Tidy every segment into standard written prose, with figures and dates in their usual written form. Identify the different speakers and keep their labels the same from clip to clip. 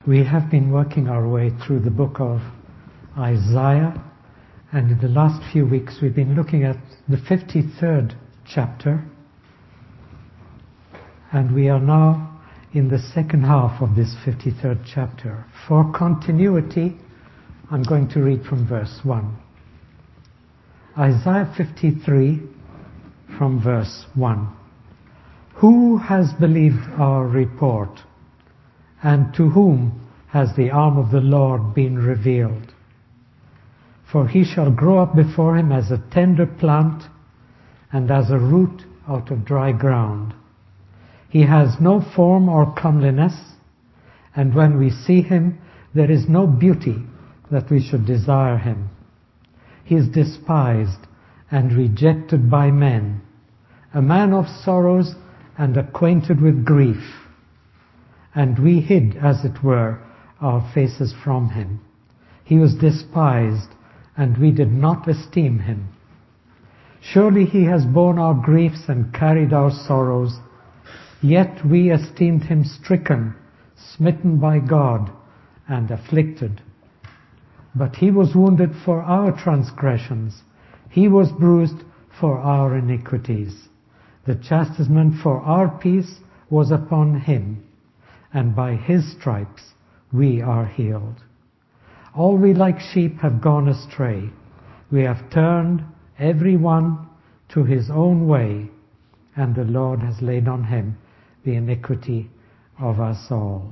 Speaker 1: We have been working our way through the book of Isaiah, and in the last few weeks we've been looking at the 53rd chapter, and we are now in the second half of this 53rd chapter. For continuity, I'm going to read from verse 1. Isaiah 53 from verse 1. Who has believed our report? And to whom has the arm of the Lord been revealed? For he shall grow up before him as a tender plant and as a root out of dry ground. He has no form or comeliness, and when we see him, there is no beauty that we should desire him. He is despised and rejected by men, a man of sorrows and acquainted with grief. And we hid, as it were, our faces from him. He was despised, and we did not esteem him. Surely he has borne our griefs and carried our sorrows, yet we esteemed him stricken, smitten by God, and afflicted. But he was wounded for our transgressions, he was bruised for our iniquities. The chastisement for our peace was upon him, and by his stripes we are healed. All we like sheep have gone astray. We have turned every one to his own way, and the Lord has laid on him the iniquity of us all.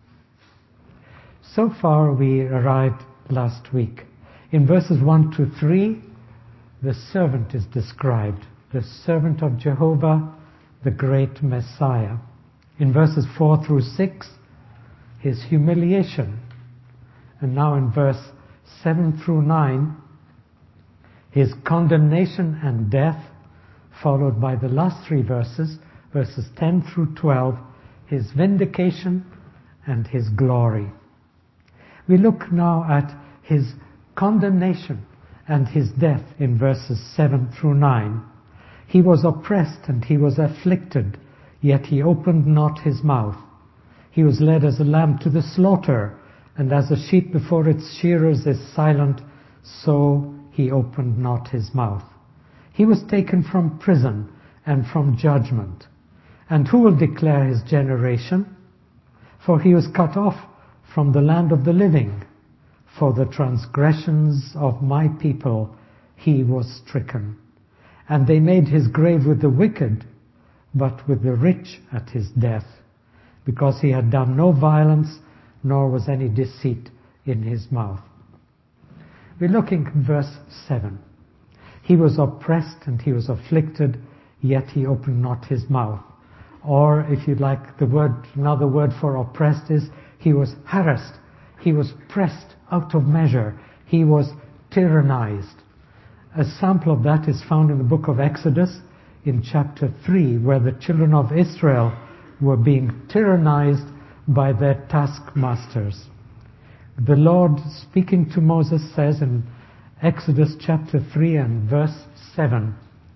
Speaker 1: So far we arrived last week. In verses 1 to 3, the servant is described, the servant of Jehovah, the great Messiah. In verses 4 through 6, his humiliation. And now in verse 7 through 9, his condemnation and death, followed by the last three verses, verses 10 through 12, his vindication and his glory. We look now at his condemnation and his death in verses 7 through 9. He was oppressed and he was afflicted, yet he opened not his mouth. He was led as a lamb to the slaughter, and as a sheep before its shearers is silent, so he opened not his mouth. He was taken from prison and from judgment. And who will declare his generation? For he was cut off from the land of the living. For the transgressions of my people he was stricken. And they made his grave with the wicked, but with the rich at his death, because he had done no violence, nor was any deceit in his mouth. We're looking at verse 7. He was oppressed and he was afflicted, yet he opened not his mouth. Or, if you like, another word for oppressed is, he was harassed, he was pressed out of measure, he was tyrannized. A sample of that is found in the book of Exodus, in chapter 3, where the children of Israel were being tyrannized by their taskmasters. The Lord, speaking to Moses, says in Exodus chapter 3 and verse 7,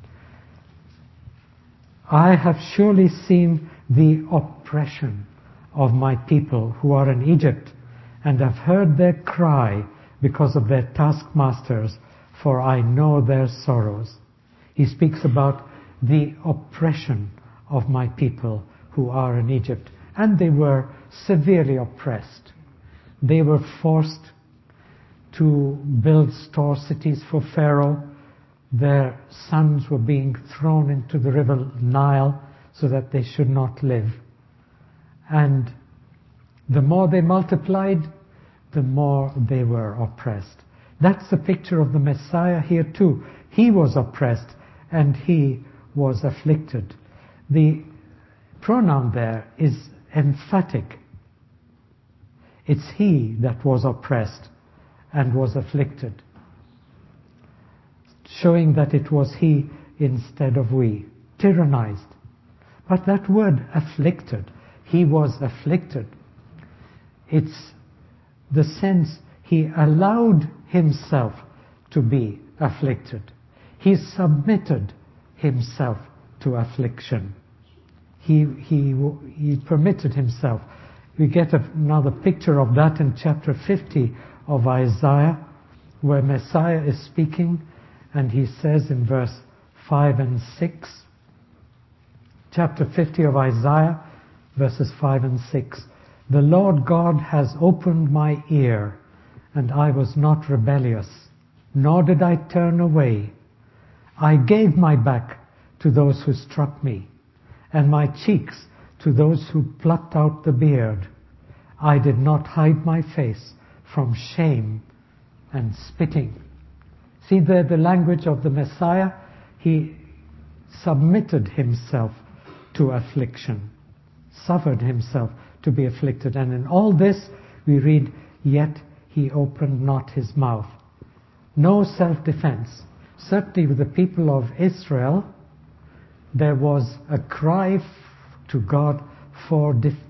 Speaker 1: I have surely seen the oppression of my people who are in Egypt, and have heard their cry because of their taskmasters, for I know their sorrows. He speaks about the oppression of my people who are in Egypt. And they were severely oppressed. They were forced to build store cities for Pharaoh. Their sons were being thrown into the river Nile so that they should not live. And the more they multiplied, the more they were oppressed. That's the picture of the Messiah here too. He was oppressed and he was afflicted. The pronoun there is emphatic. It's he that was oppressed and was afflicted, showing that it was he instead of we, tyrannized. But that word afflicted, he was afflicted, it's the sense he allowed himself to be afflicted. He submitted himself to affliction. He permitted himself We get another picture of that in chapter 50 of Isaiah, where Messiah is speaking, and he says in verse 5 and 6, chapter 50 of Isaiah, verses 5 and 6, "The Lord God has opened my ear, and I was not rebellious, nor did I turn away. I gave my back to those who struck me, and my cheeks to those who plucked out the beard. I did not hide my face from shame and spitting." See there the language of the Messiah. He submitted himself to affliction, suffered himself to be afflicted. And in all this we read, "Yet he opened not his mouth." No self-defense. Certainly with the people of Israel, there was a cry to God for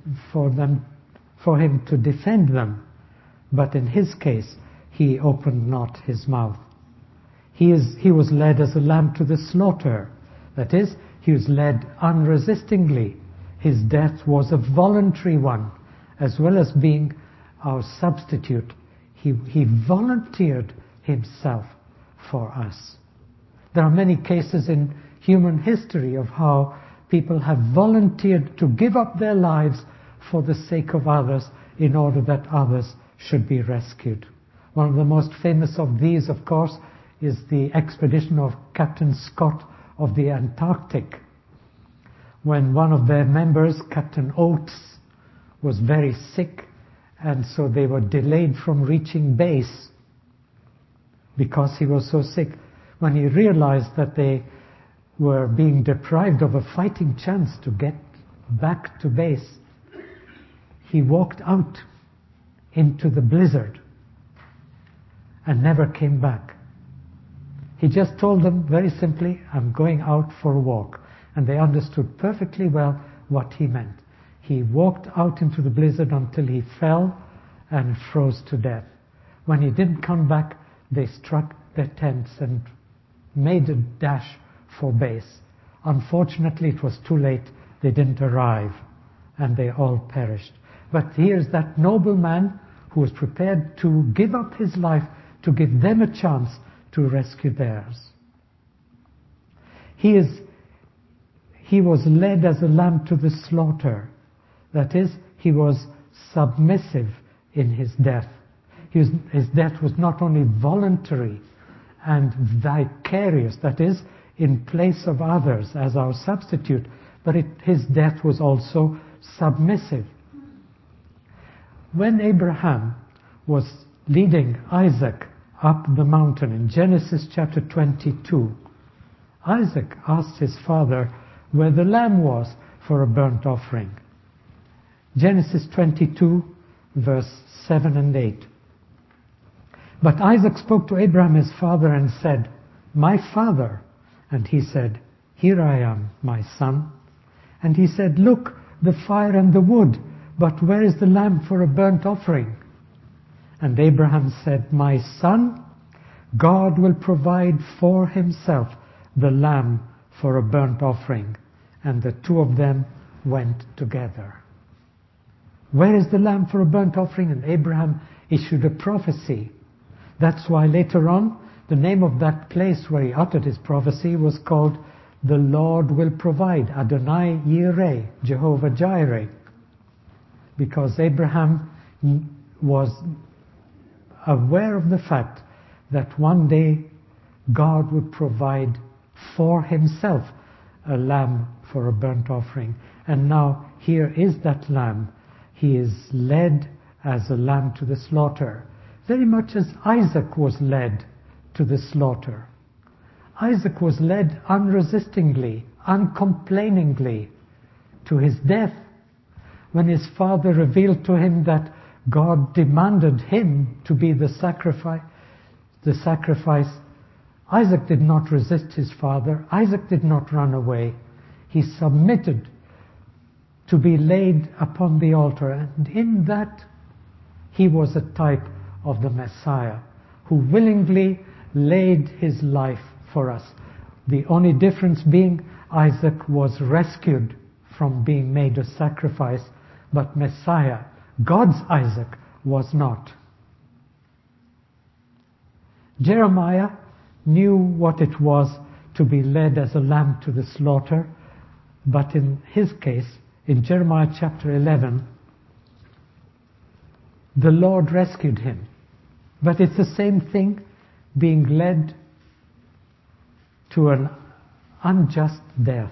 Speaker 1: him to defend them. But in his case, he opened not his mouth. He was led as a lamb to the slaughter. That is, he was led unresistingly. His death was a voluntary one, as well as being our substitute. He volunteered himself for us. There are many cases in human history of how people have volunteered to give up their lives for the sake of others in order that others should be rescued. One of the most famous of these, of course, is the expedition of Captain Scott of the Antarctic, when one of their members, Captain Oates, was very sick, and so they were delayed from reaching base because he was so sick. When he realized that they were being deprived of a fighting chance to get back to base, he walked out into the blizzard and never came back. He just told them very simply, "I'm going out for a walk." And they understood perfectly well what he meant. He walked out into the blizzard until he fell and froze to death. When he didn't come back, they struck their tents and made a dash for base. Unfortunately, it was too late. They didn't arrive, and they all perished. But here's that noble man who was prepared to give up his life to give them a chance to rescue theirs. He was led as a lamb to the slaughter. That is, he was submissive in his death. His death was not only voluntary and vicarious, that is, in place of others as our substitute, but his death was also submissive. When Abraham was leading Isaac up the mountain in Genesis chapter 22, Isaac asked his father where the lamb was for a burnt offering. Genesis 22, verse 7 and 8. "But Isaac spoke to Abraham his father and said, 'My father.' And he said, 'Here I am, my son.' And he said, 'Look, the fire and the wood, but where is the lamb for a burnt offering?' And Abraham said, 'My son, God will provide for himself the lamb for a burnt offering.' And the two of them went together." Where is the lamb for a burnt offering? And Abraham issued a prophecy. That's why later on, the name of that place where he uttered his prophecy was called "The Lord Will Provide," Adonai Yireh, Jehovah Jireh. Because Abraham was aware of the fact that one day God would provide for himself a lamb for a burnt offering. And now here is that lamb. He is led as a lamb to the slaughter, very much as Isaac was led to the slaughter. Isaac was led unresistingly, uncomplainingly to his death. When his father revealed to him that God demanded him to be the sacrifice, Isaac did not resist his father. Isaac did not run away. He submitted to be laid upon the altar. And in that, he was a type of the Messiah who willingly laid his life for us. The only difference being Isaac was rescued from being made a sacrifice, but Messiah God's Isaac was not. Jeremiah knew what it was to be led as a lamb to the slaughter, but in his case, in Jeremiah chapter 11, the Lord rescued him. But it's the same thing, being led to an unjust death.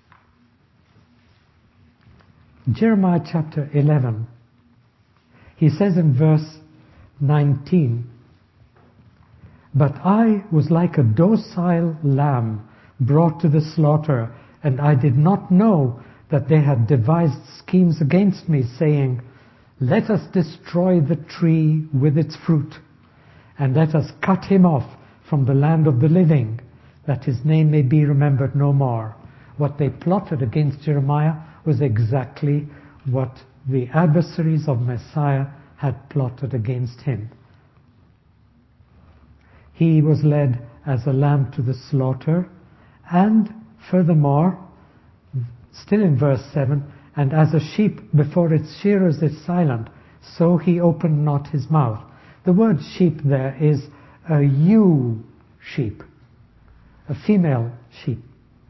Speaker 1: Jeremiah chapter 11, he says in verse 19, "But I was like a docile lamb brought to the slaughter, and I did not know that they had devised schemes against me, saying, 'Let us destroy the tree with its fruit, and let us cut him off from the land of the living, that his name may be remembered no more.'" What they plotted against Jeremiah was exactly what the adversaries of Messiah had plotted against him. He was led as a lamb to the slaughter, and furthermore, still in verse 7, "And as a sheep before its shearers is silent, so he opened not his mouth." The word sheep there is a ewe sheep, a female sheep.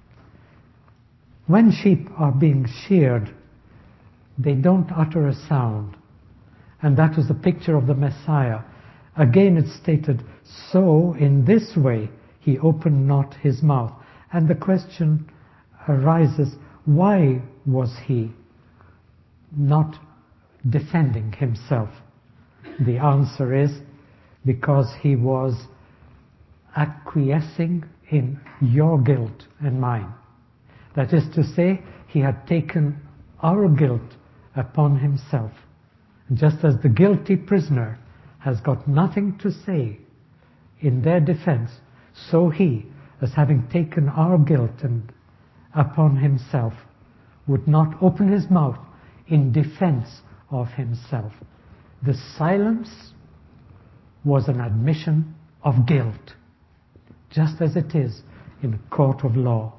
Speaker 1: When sheep are being sheared, they don't utter a sound. And that was the picture of the Messiah. Again it's stated, "So in this way he opened not his mouth." And the question arises, why was he not defending himself? The answer is because he was acquiescing in your guilt and mine. That is to say, he had taken our guilt upon himself. Just as the guilty prisoner has got nothing to say in their defense, so he, as having taken our guilt and upon himself, would not open his mouth in defense of himself. The silence was an admission of guilt, just as it is in a court of law.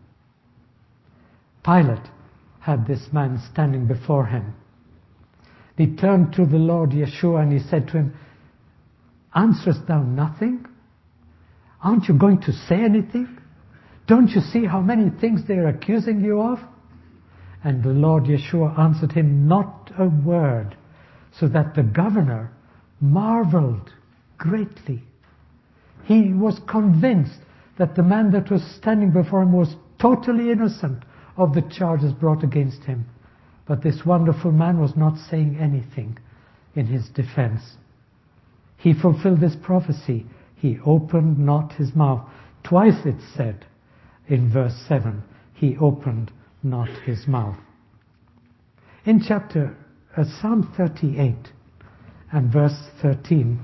Speaker 1: Pilate had this man standing before him. He turned to the Lord Yeshua and he said to him, "Answerest thou nothing? Aren't you going to say anything? Don't you see how many things they're accusing you of?" And the Lord Yeshua answered him not a word, so that the governor marveled greatly. He was convinced that the man that was standing before him was totally innocent of the charges brought against him. But this wonderful man was not saying anything in his defense. He fulfilled this prophecy. He opened not his mouth. Twice it said in verse 7, he opened not his mouth. In Psalm 38 and verse 13,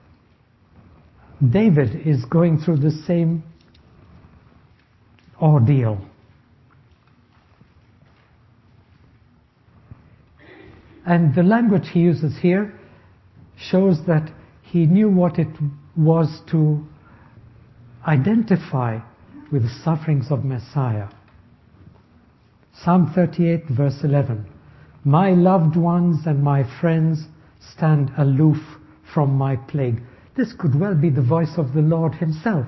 Speaker 1: David is going through the same ordeal. And the language he uses here shows that he knew what it was to identify with the sufferings of Messiah. Psalm 38 verse 11, "My loved ones and my friends stand aloof from my plague." This could well be the voice of the Lord himself.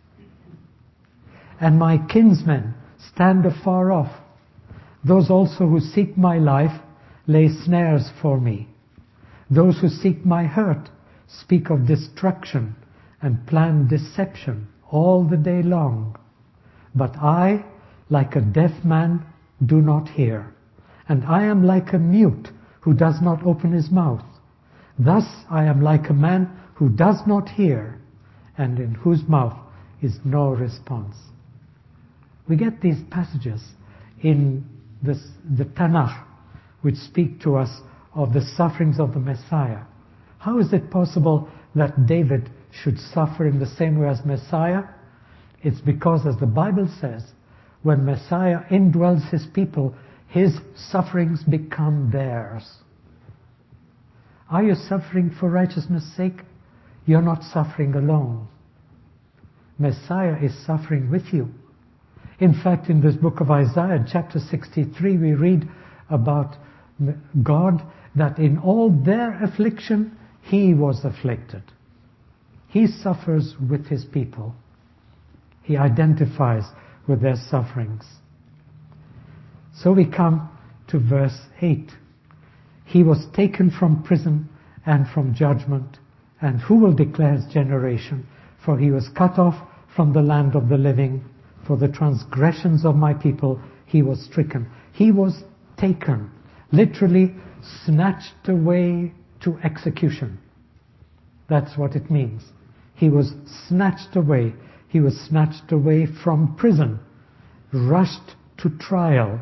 Speaker 1: "And my kinsmen stand afar off. Those also who seek my life lay snares for me. Those who seek my hurt speak of destruction and plan deception all the day long. But I, like a deaf man, do not hear, and I am like a mute who does not open his mouth. Thus I am like a man who does not hear, and in whose mouth is no response." We get these passages in the Tanakh which speak to us of the sufferings of the Messiah. How is it possible that David should suffer in the same way as Messiah? It's because, as the Bible says, when Messiah indwells his people, his sufferings become theirs. Are you suffering for righteousness' sake? You're not suffering alone. Messiah is suffering with you. In fact, in this book of Isaiah, chapter 63, we read about God that in all their affliction, He was afflicted. He suffers with His people. He identifies with their sufferings. So we come to verse 8. He was taken from prison and from judgment, and who will declare His generation? For He was cut off from the land of the living. For the transgressions of my people He was stricken. He was taken, literally snatched away to execution. That's what it means. He was snatched away. He was snatched away from prison, rushed to trial,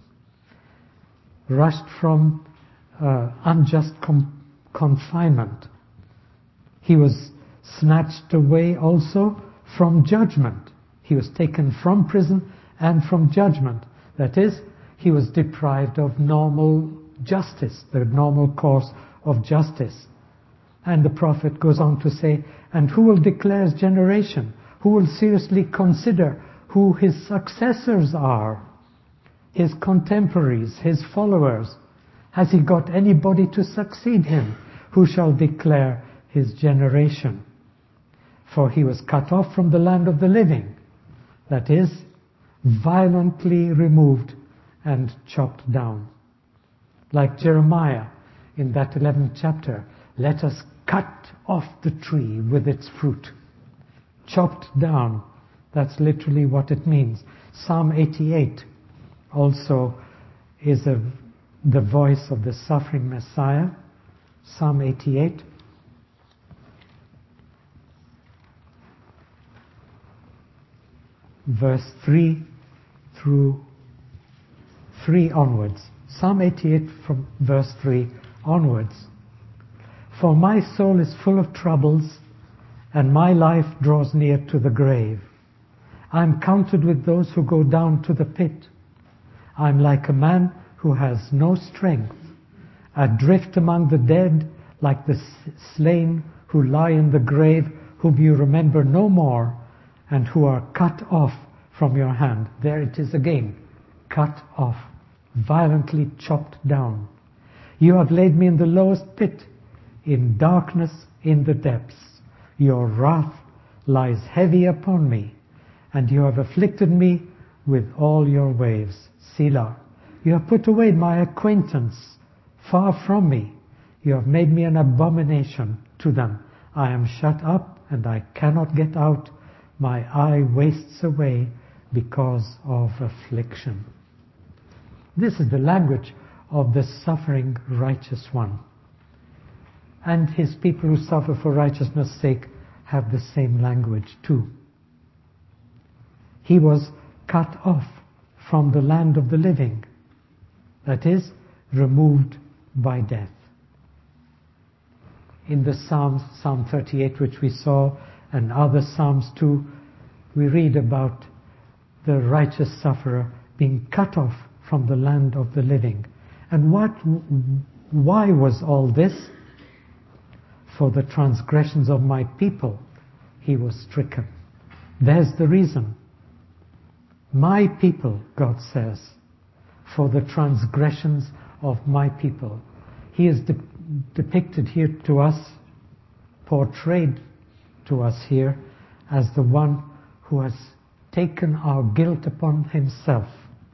Speaker 1: rushed from unjust confinement. He was snatched away also from judgment. He was taken from prison and from judgment. That is, he was deprived of normal justice, the normal course of justice. And the prophet goes on to say, and who will declare His generation? Who will seriously consider who His successors are? His contemporaries, His followers. Has He got anybody to succeed Him? Who shall declare His generation? For He was cut off from the land of the living. That is, violently removed and chopped down. Like Jeremiah in that 11th chapter, let us cut off the tree with its fruit. Chopped down, that's literally what it means. Psalm 88 also is the voice of the suffering Messiah. Psalm 88. Verse 3 through 3 onwards. Psalm 88 from verse 3 onwards. For my soul is full of troubles, and my life draws near to the grave. I am counted with those who go down to the pit. I am like a man who has no strength, adrift among the dead, like the slain who lie in the grave, whom you remember no more, and who are cut off from your hand. There it is again, cut off, violently chopped down. You have laid me in the lowest pit, in darkness, in the depths. Your wrath lies heavy upon me, and you have afflicted me with all your waves. Selah. You have put away my acquaintance far from me. You have made me an abomination to them. I am shut up, and I cannot get out. My eye wastes away because of affliction. This is the language of the suffering righteous one. And his people who suffer for righteousness' sake have the same language too. He was cut off from the land of the living. That is, removed by death. In the Psalms, Psalm 38, which we saw, and other Psalms too, we read about the righteous sufferer being cut off from the land of the living. And why was all this? For the transgressions of my people he was stricken. There's the reason. My people, God says, for the transgressions of my people. He is depicted here to us, portrayed to us here, as the one who has taken our guilt upon himself.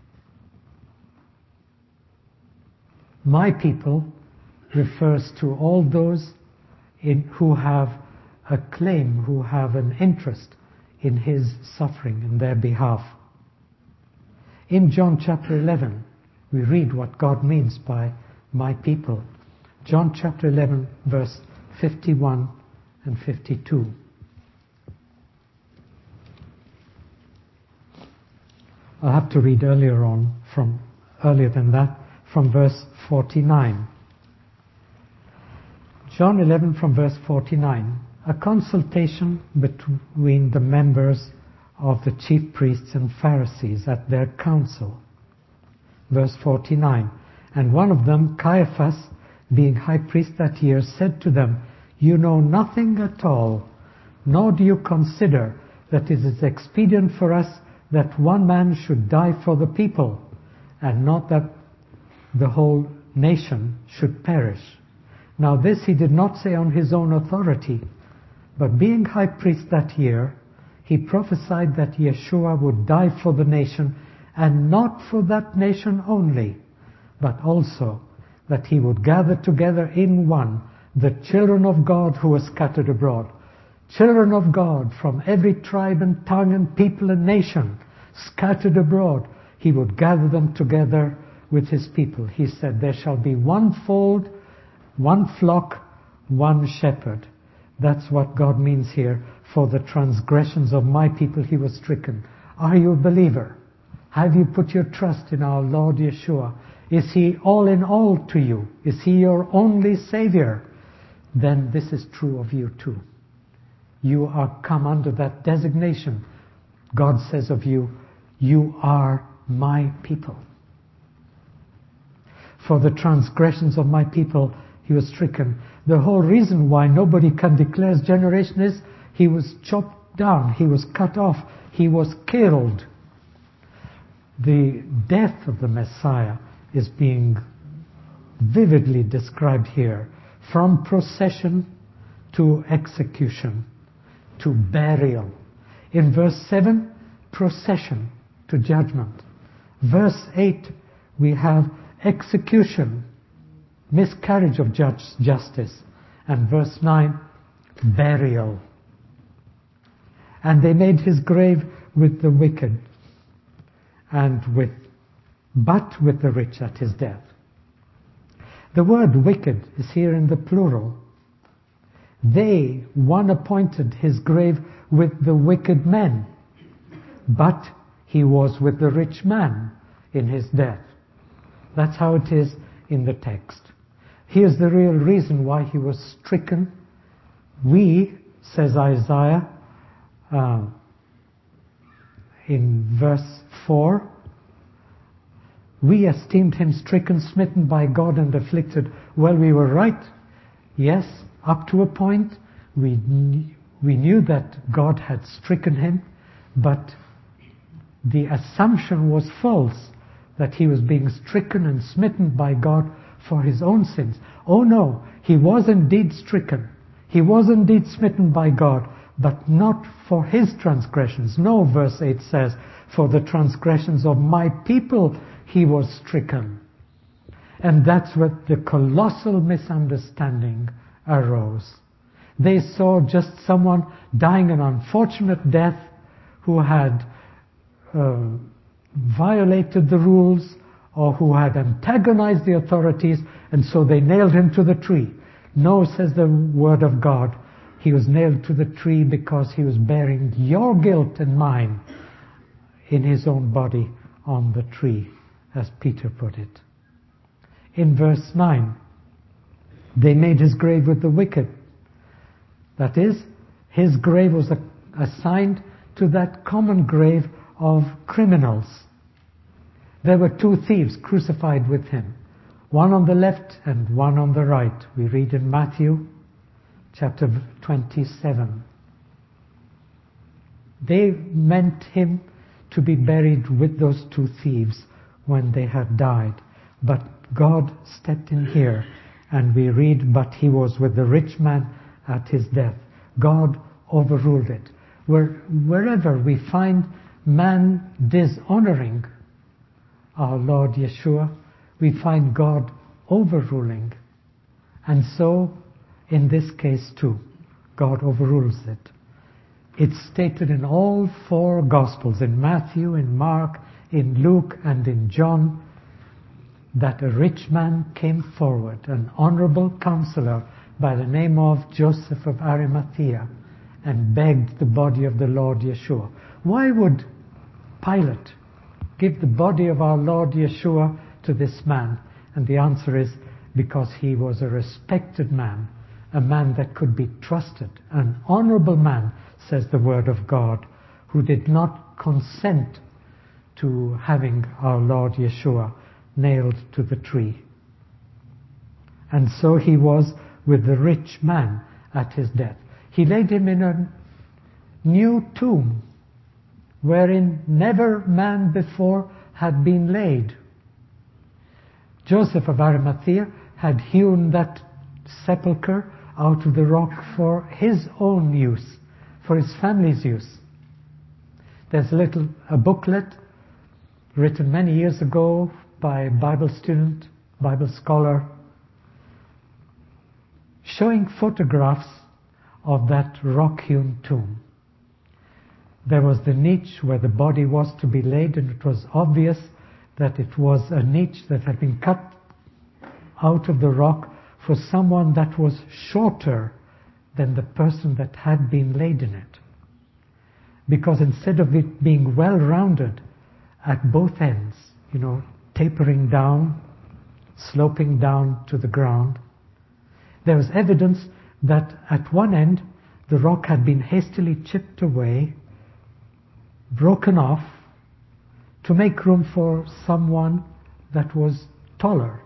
Speaker 1: My people refers to all those who have a claim, who have an interest in his suffering in their behalf. In John chapter 11, we read what God means by my people. John chapter 11, verse 51 and 52. I'll have to read earlier than that, from verse 49. John 11 from verse 49. A consultation between the members of the chief priests and Pharisees at their council. Verse 49. And one of them, Caiaphas, being high priest that year, said to them, You know nothing at all, nor do you consider that it is expedient for us that one man should die for the people, and not that the whole nation should perish. Now this he did not say on his own authority, but being high priest that year, he prophesied that Yeshua would die for the nation, and not for that nation only, but also that he would gather together in one the children of God who were scattered abroad. Children of God from every tribe and tongue and people and nation scattered abroad. He would gather them together with his people. He said, there shall be one fold, one flock, one shepherd. That's what God means here. For the transgressions of my people he was stricken. Are you a believer? Have you put your trust in our Lord Yeshua? Is he all in all to you? Is he your only Savior? Then this is true of you too. You are come under that designation. God says of you, you are my people. For the transgressions of my people he was stricken. The whole reason why nobody can declare his generation is he was chopped down, he was cut off, he was killed. The death of the Messiah is being vividly described here, from procession to execution to burial. In verse 7, procession to judgment. Verse 8, we have execution, miscarriage of justice. And verse 9, burial. And they made his grave with the wicked, but with the rich at his death. The word wicked is here in the plural. One appointed his grave with the wicked men, but he was with the rich man in his death. That's how it is in the text. Here's the real reason why he was stricken. We, says Isaiah, in verse 4, we esteemed him stricken, smitten by God, and afflicted. Well, we were right. Yes, up to a point. We knew that God had stricken him, but the assumption was false that he was being stricken and smitten by God for his own sins. Oh no, he was indeed stricken. He was indeed smitten by God, but not for his transgressions. No, verse 8 says, for the transgressions of my people he was stricken. And that's where the colossal misunderstanding arose. They saw just someone dying an unfortunate death who had violated the rules or who had antagonized the authorities, and so they nailed him to the tree. No, says the Word of God, he was nailed to the tree because he was bearing your guilt and mine in his own body on the tree, as Peter put it. In verse 9, they made his grave with the wicked. That is, his grave was assigned to that common grave of criminals. There were two thieves crucified with him, one on the left and one on the right. We read in Matthew chapter 27. They meant him to be buried with those two thieves when they had died. But God stepped in here, and we read, but he was with the rich man at his death. God overruled it. Wherever we find man dishonoring our Lord Yeshua, we find God overruling. And so, in this case too, God overrules it. It's stated in all four Gospels, in Matthew, in Mark, in Luke, and in John, that a rich man came forward, an honorable counselor by the name of Joseph of Arimathea, and begged the body of the Lord Yeshua. Why would Pilate give the body of our Lord Yeshua to this man? And the answer is because he was a respected man, a man that could be trusted, an honorable man, says the Word of God, who did not consent to having our Lord Yeshua nailed to the tree. And so he was with the rich man at his death. He laid him in a new tomb, wherein never man before had been laid. Joseph of Arimathea had hewn that sepulchre out of the rock for his own use, for his family's use. There's a booklet written many years ago by a Bible student, Bible scholar, showing photographs of that rock-hewn tomb. There was the niche where the body was to be laid, and it was obvious that it was a niche that had been cut out of the rock for someone that was shorter than the person that had been laid in it. Because instead of it being well-rounded at both ends, tapering down, sloping down to the ground, there was evidence that at one end the rock had been hastily chipped away, broken off, to make room for someone that was taller.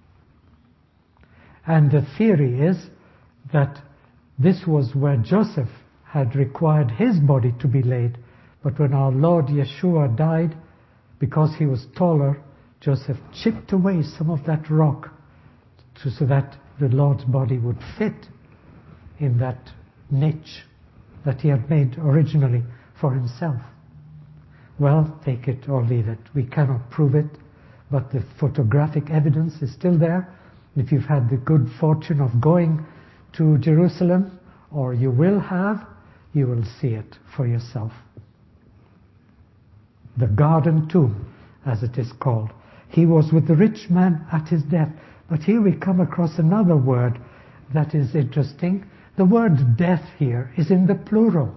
Speaker 1: And the theory is that this was where Joseph had required his body to be laid, but when our Lord Yeshua died, because he was taller, Joseph chipped away some of that rock so that the Lord's body would fit in that niche that he had made originally for himself. Well, take it or leave it. We cannot prove it, but the photographic evidence is still there. If you've had the good fortune of going to Jerusalem, or you will have, you will see it for yourself. The garden tomb, as it is called. He was with the rich man at his death. But here we come across another word that is interesting. The word death here is in the plural.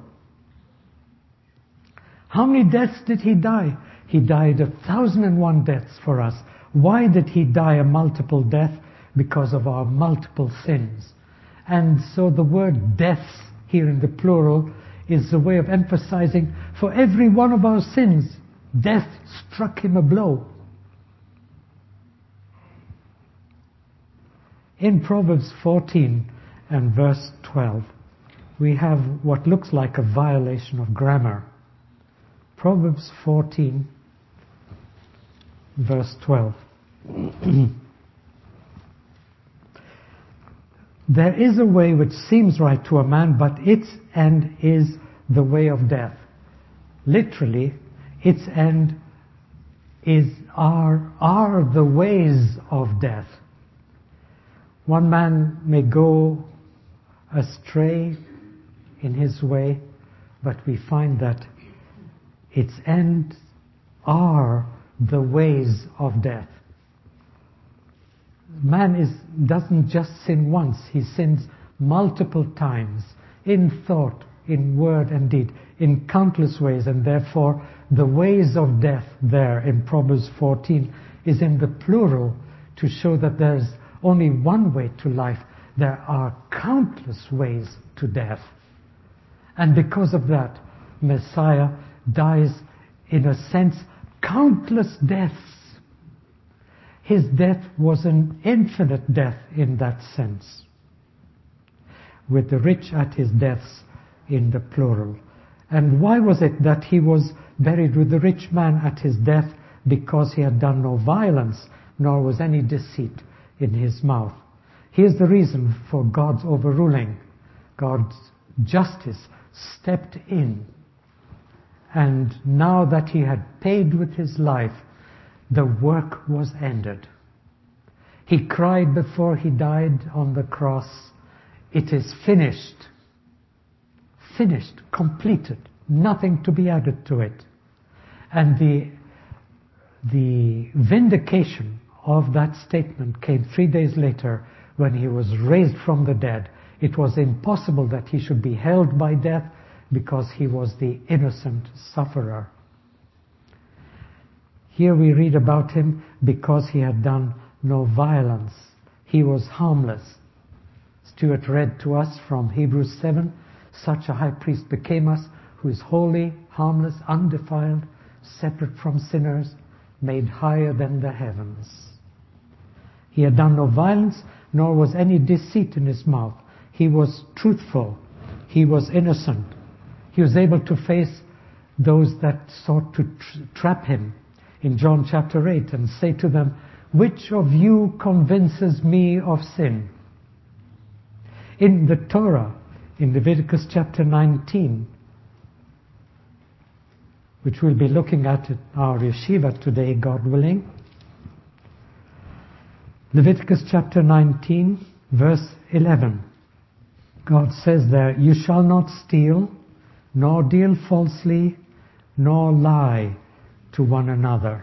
Speaker 1: How many deaths did he die? He died 1,001 deaths for us. Why did he die a multiple death? Because of our multiple sins. And so the word deaths here in the plural is a way of emphasizing for every one of our sins, death struck him a blow. In Proverbs 14 and verse 12, we have what looks like a violation of grammar. Proverbs 14, verse 12. There is a way which seems right to a man, but its end is the way of death. Literally, its end are the ways of death. One man may go astray in his way, but we find that its ends are the ways of death. Man doesn't just sin once, he sins multiple times, in thought, in word and deed, in countless ways, and therefore the ways of death there in Proverbs 14 is in the plural to show that there's only one way to life. There are countless ways to death. And because of that, Messiah dies, in a sense, countless deaths. His death was an infinite death in that sense, with the rich at his deaths in the plural. And why was it that he was buried with the rich man at his death? Because he had done no violence, nor was any deceit in his mouth. Here's the reason for God's overruling. God's justice stepped in. And now that he had paid with his life, the work was ended. He cried before he died on the cross, "It is finished." Finished, completed, nothing to be added to it. And the vindication of that statement came 3 days later when he was raised from the dead. It was impossible that he should be held by death because he was the innocent sufferer. Here we read about him because he had done no violence. He was harmless. Stuart read to us from Hebrews 7, "Such a high priest became us, who is holy, harmless, undefiled, separate from sinners, made higher than the heavens." He had done no violence, nor was any deceit in his mouth. He was truthful. He was innocent. He was able to face those that sought to trap him in John chapter 8 and say to them, which of you convinces me of sin? In the Torah, in Leviticus chapter 19, which we'll be looking at our yeshiva today, God willing. Leviticus chapter 19, verse 11. God says there, "You shall not steal, nor deal falsely, nor lie to one another."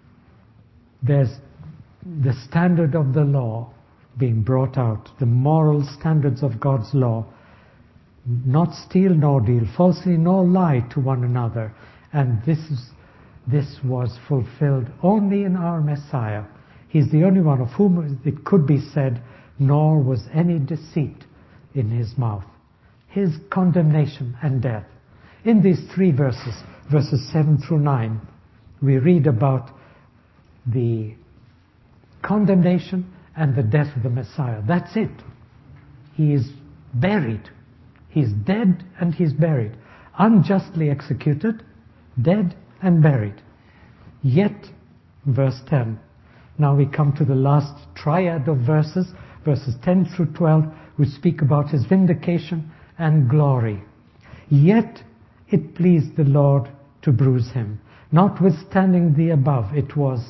Speaker 1: There's the standard of the law being brought out, the moral standards of God's law. Not steal, nor deal falsely, nor lie to one another. And this was fulfilled only in our Messiah. He's the only one of whom it could be said, nor was any deceit in his mouth. His condemnation and death. In these three verses, verses 7 through 9, we read about the condemnation and the death of the Messiah. That's it. He is buried. He's dead and he's buried. Unjustly executed, dead and buried. Yet, verse 10, now we come to the last triad of verses 10 through 12, which speak about his vindication and glory. Yet it pleased the Lord to bruise him. Notwithstanding the above, it was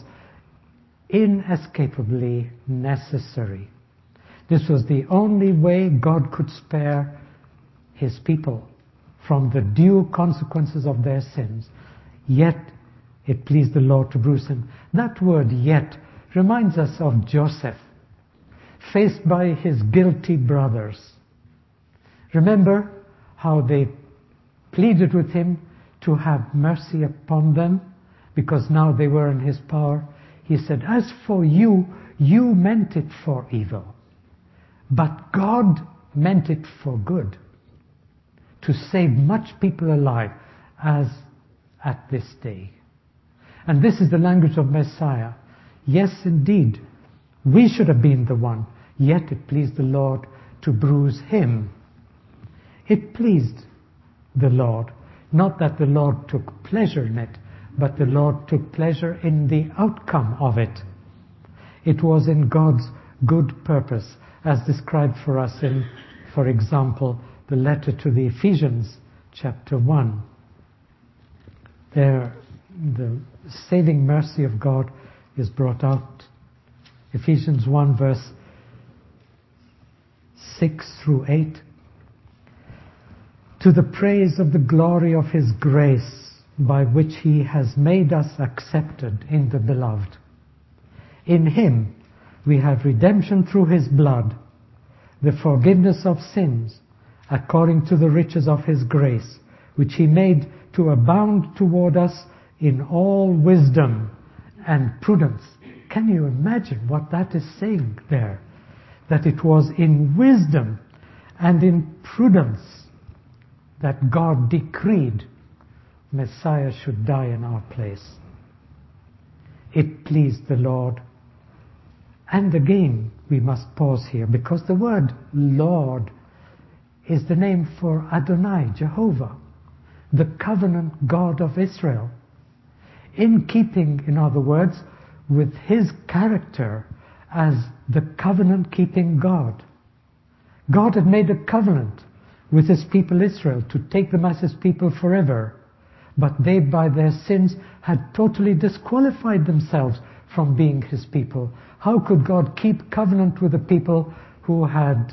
Speaker 1: inescapably necessary. This was the only way God could spare his people from the due consequences of their sins. Yet it pleased the Lord to bruise him. That word "yet" reminds us of Joseph, faced by his guilty brothers. Remember how they pleaded with him to have mercy upon them because now they were in his power. He said, "As for you, you meant it for evil, but God meant it for good, to save much people alive, as at this day." And this is the language of Messiah. Yes, indeed, we should have been the one, yet it pleased the Lord to bruise him. It pleased the Lord, not that the Lord took pleasure in it, but the Lord took pleasure in the outcome of it. It was in God's good purpose, as described for us in, for example, the letter to the Ephesians, chapter 1. There, the saving mercy of God is brought out. Ephesians 1, verse 6 through 8. "To the praise of the glory of his grace, by which he has made us accepted in the beloved. In him we have redemption through his blood, the forgiveness of sins, according to the riches of his grace, which he made to abound toward us in all wisdom and prudence." Can you imagine what that is saying there? That it was in wisdom and in prudence that God decreed Messiah should die in our place. It pleased the Lord. And again, we must pause here, because the word Lord is the name for Adonai, Jehovah, the covenant God of Israel. In keeping, in other words, with his character as the covenant-keeping God. God had made a covenant with his people Israel to take them as his people forever. But they, by their sins, had totally disqualified themselves from being his people. How could God keep covenant with a people who had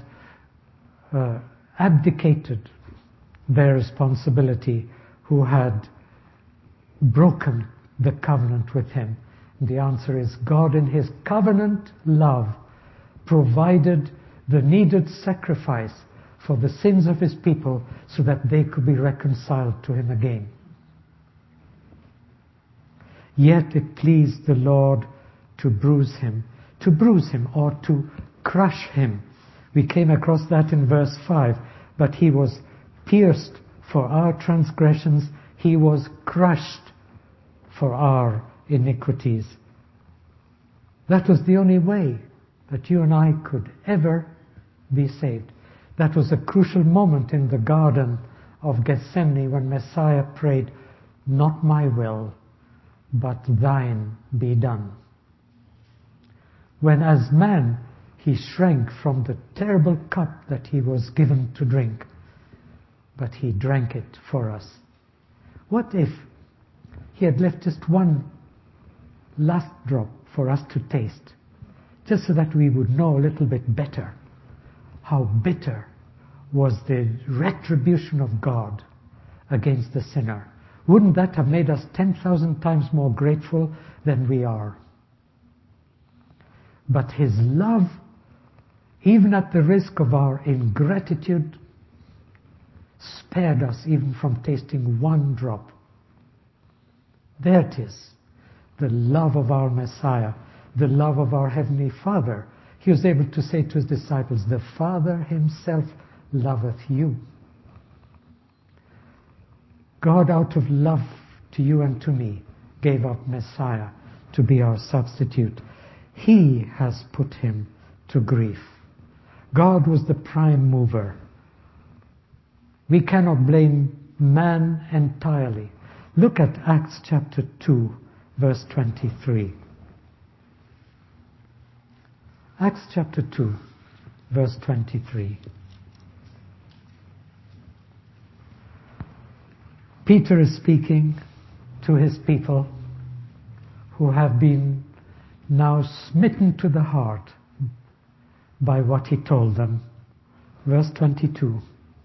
Speaker 1: abdicated their responsibility, who had broken the covenant with him? And the answer is God in his covenant love provided the needed sacrifice for the sins of his people so that they could be reconciled to him again. Yet it pleased the Lord to bruise him or to crush him. We came across that in verse 5. But he was pierced for our transgressions, he was crushed for our iniquities. That was the only way that you and I could ever be saved. That was a crucial moment in the Garden of Gethsemane when Messiah prayed, "Not my will, but thine be done." when as man he shrank from the terrible cup that he was given to drink, but he drank it for us. What if he had left just one last drop for us to taste, just so that we would know a little bit better how bitter was the retribution of God against the sinner? Wouldn't that have made us 10,000 times more grateful than we are? But his love, even at the risk of our ingratitude, spared us even from tasting one drop. There it is, the love of our Messiah, the love of our Heavenly Father. He was able to say to his disciples, the Father himself loveth you. God, out of love to you and to me, gave up Messiah to be our substitute. He has put him to grief. God was the prime mover. We cannot blame man entirely. Look at Acts chapter 2, verse 23. Acts chapter 2, verse 23. Peter is speaking to his people who have been now smitten to the heart by what he told them. Verse 22.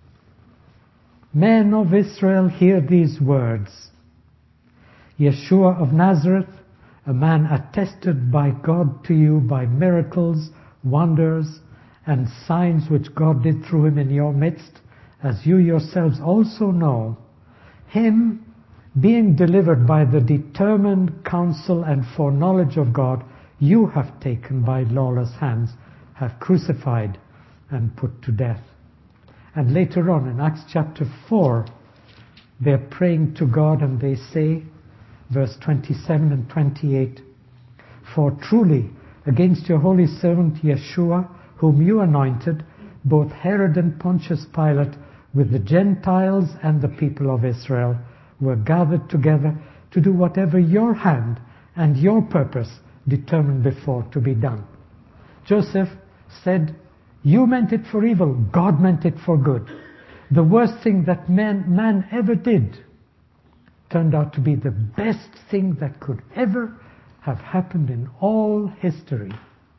Speaker 1: Men of Israel, hear these words. Yeshua of Nazareth, a man attested by God to you by miracles, wonders, and signs which God did through him in your midst, as you yourselves also know, him, being delivered by the determined counsel and foreknowledge of God, you have taken by lawless hands, have crucified and put to death. And later on in Acts chapter 4, they're praying to God and they say, verse 27 and 28, for truly against your holy servant Yeshua, whom you anointed, both Herod and Pontius Pilate, with the Gentiles and the people of Israel, were gathered together to do whatever your hand and your purpose determined before to be done. Joseph said, you meant it for evil, God meant it for good. The worst thing that man ever did turned out to be the best thing that could ever have happened in all history.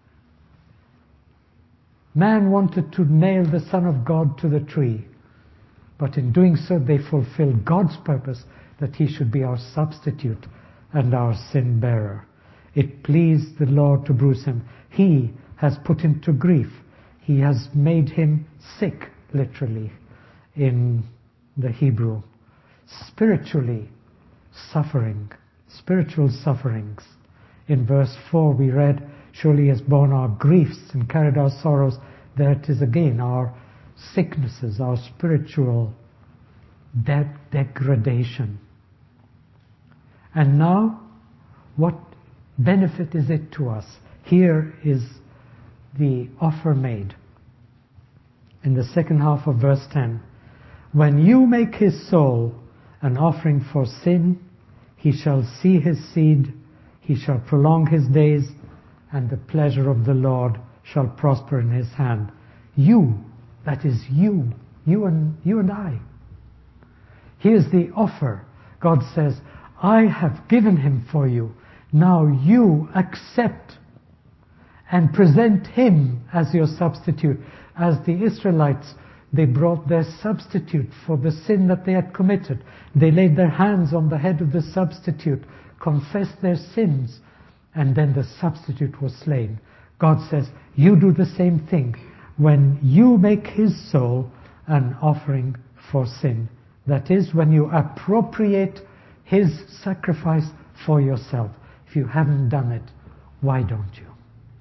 Speaker 1: Man wanted to nail the Son of God to the tree, but in doing so they fulfilled God's purpose that he should be our substitute and our sin bearer. It pleased the Lord to bruise him. He has put him to grief. He has made him sick, literally, in the Hebrew. Spiritually suffering, spiritual sufferings. In verse 4 we read, surely he has borne our griefs and carried our sorrows. There it is again, our sicknesses, our spiritual degradation. And now, what benefit is it to us? Here is the offer made. In the second half of verse 10, when you make his soul an offering for sin, he shall see his seed, he shall prolong his days, and the pleasure of the Lord shall prosper in his hand. You, that is you and I. Here's the offer. God says, I have given him for you. Now you accept and present him as your substitute. As the Israelites, they brought their substitute for the sin that they had committed. They laid their hands on the head of the substitute, confessed their sins, and then the substitute was slain. God says, you do the same thing when you make his soul an offering for sin. That is, when you appropriate his sacrifice for yourself. If you haven't done it, why don't you?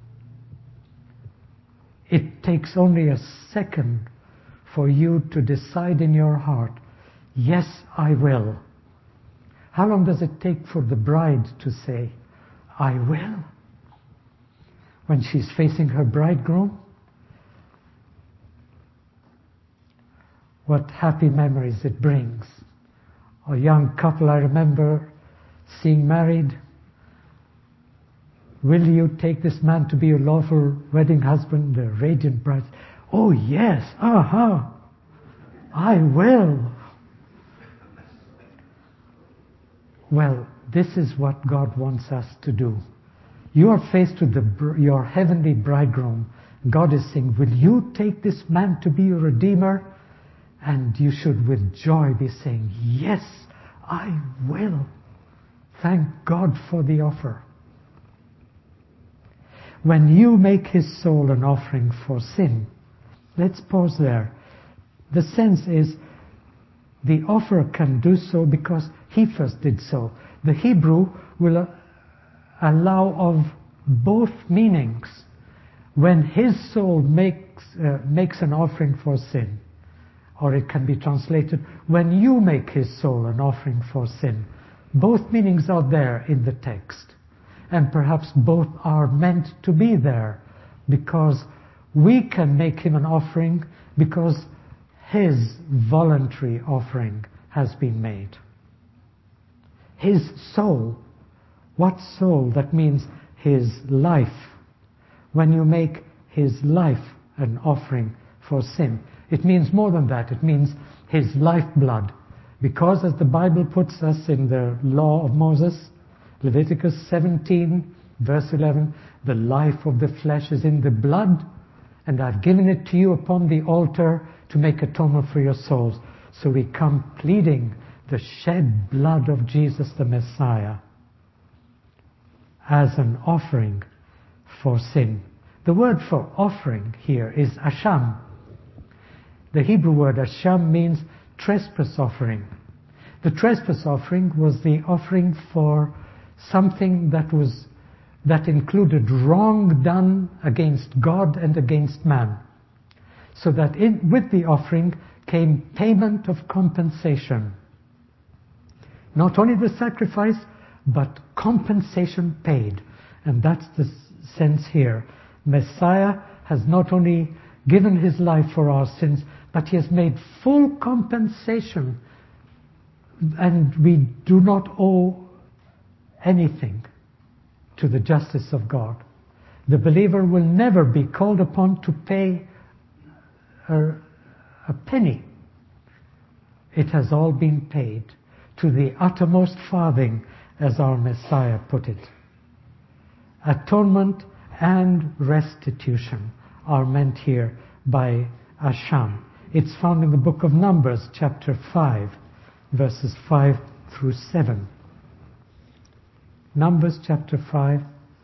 Speaker 1: It takes only a second for you to decide in your heart, yes, I will. How long does it take for the bride to say, I will? When she's facing her bridegroom? What happy memories it brings. A young couple I remember seeing married. will you take this man to be your lawful wedding husband? The radiant bride, oh yes, I will. Well, this is what God wants us to do. You are faced with your heavenly bridegroom. God is saying, will you take this man to be your redeemer? And you should with joy be saying, yes, I will. Thank God for the offer. When you make his soul an offering for sin, let's pause there. The sense is the offerer can do so because he first did so. The Hebrew will allow of both meanings. When his soul makes an offering for sin, or it can be translated, when you make his soul an offering for sin. Both meanings are there in the text. And perhaps both are meant to be there, because we can make him an offering because his voluntary offering has been made. His soul. What soul? That means his life. When you make his life an offering for sin, it means more than that. It means his lifeblood. Because as the Bible puts us in the law of Moses, Leviticus 17, verse 11, the life of the flesh is in the blood, and I've given it to you upon the altar to make atonement for your souls. So we come pleading the shed blood of Jesus the Messiah as an offering for sin. The word for offering here is asham. The Hebrew word asham means trespass offering. The trespass offering was the offering for something that included wrong done against God and against man. So that with the offering came payment of compensation. Not only the sacrifice, but compensation paid. And that's the sense here. Messiah has not only given his life for our sins, but he has made full compensation, and we do not owe anything to the justice of God. The believer will never be called upon to pay a penny. It has all been paid to the uttermost farthing, as our Messiah put it. Atonement and restitution are meant here by asham. It's found in the book of Numbers, chapter 5, verses 5 through 7. Numbers chapter 5,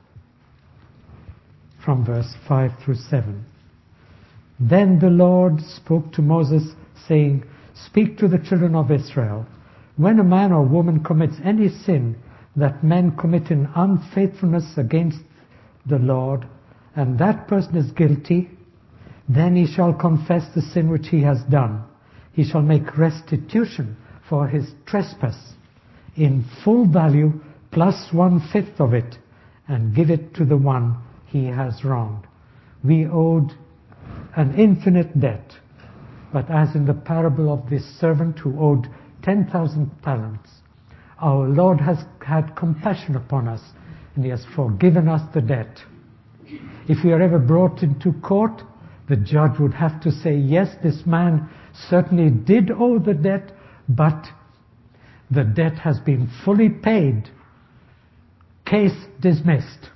Speaker 1: from verse 5 through 7. Then the Lord spoke to Moses, saying, speak to the children of Israel. When a man or woman commits any sin that men commit in unfaithfulness against the Lord, and that person is guilty, then he shall confess the sin which he has done. He shall make restitution for his trespass in full value plus 1/5 of it, and give it to the one he has wronged. We owed an infinite debt, but as in the parable of this servant who owed 10,000 talents, our Lord has had compassion upon us, and he has forgiven us the debt. If we are ever brought into court, the judge would have to say, yes, this man certainly did owe the debt, but the debt has been fully paid. Case dismissed.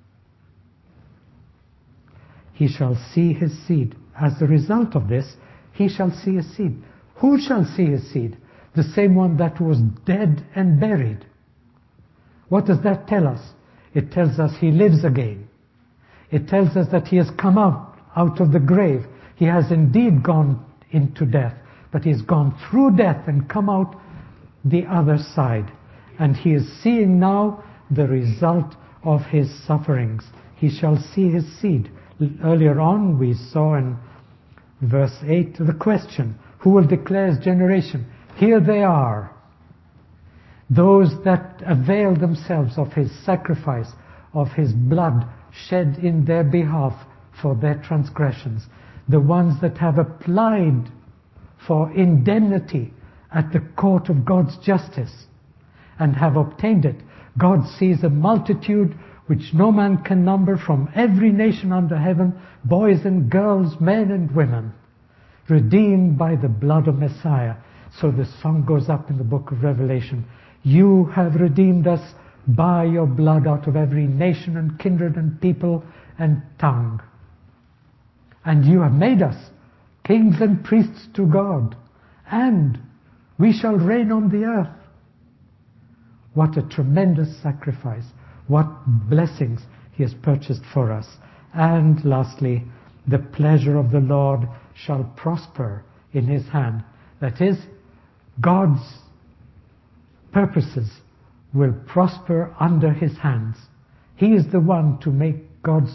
Speaker 1: He shall see his seed. As the result of this, he shall see his seed. Who shall see his seed? The same one that was dead and buried. What does that tell us? It tells us he lives again. It tells us that he has come out of the grave. He has indeed gone into death, but he has gone through death and come out the other side. And he is seeing now the result of his sufferings. He shall see his seed. Earlier on we saw in verse 8 the question, who will declare his generation? Here they are. Those that avail themselves of his sacrifice, of his blood shed in their behalf for their transgressions. The ones that have applied for indemnity at the court of God's justice and have obtained it. God sees a multitude which no man can number, from every nation under heaven, boys and girls, men and women, redeemed by the blood of Messiah. So the song goes up in the book of Revelation. You have redeemed us by your blood out of every nation and kindred and people and tongue. And you have made us kings and priests to God, and we shall reign on the earth. What a tremendous sacrifice. What blessings he has purchased for us. And lastly, the pleasure of the Lord shall prosper in his hand. That is, God's purposes will prosper under his hands. He is the one to make God's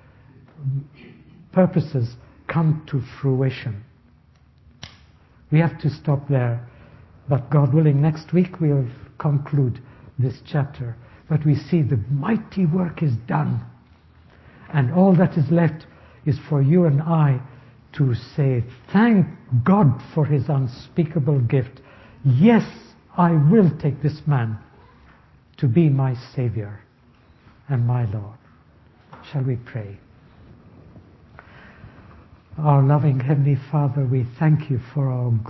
Speaker 1: purposes come to fruition. We have to stop there, but God willing, next week we'll conclude this chapter. But we see the mighty work is done, and all that is left is for you and I to say, thank God for his unspeakable gift. Yes, I will take this man to be my Savior and my Lord. Shall we pray? Our loving Heavenly Father, we thank you for our